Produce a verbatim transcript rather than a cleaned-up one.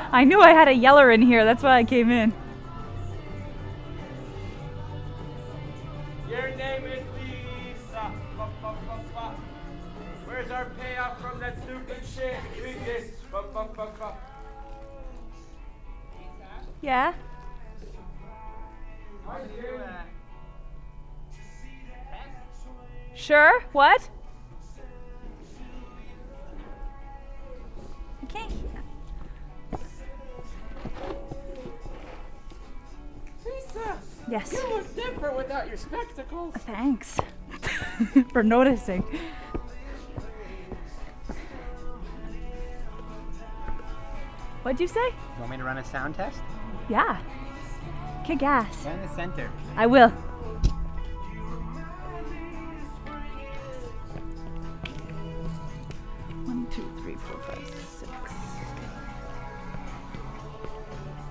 I knew I had a yeller in here. That's why I came in. Your name is Lisa. Ba, ba, ba, ba. Where's our payoff from that stupid shit? Read this. Ba, ba, ba, ba. Yeah? Sure? What? I can't hear. Lisa! Yes. You look different without your spectacles. Thanks for noticing. What'd you say? You want me to run a sound test? Yeah. Kick ass. Right in the center. I will. One, two, three, four, five, six.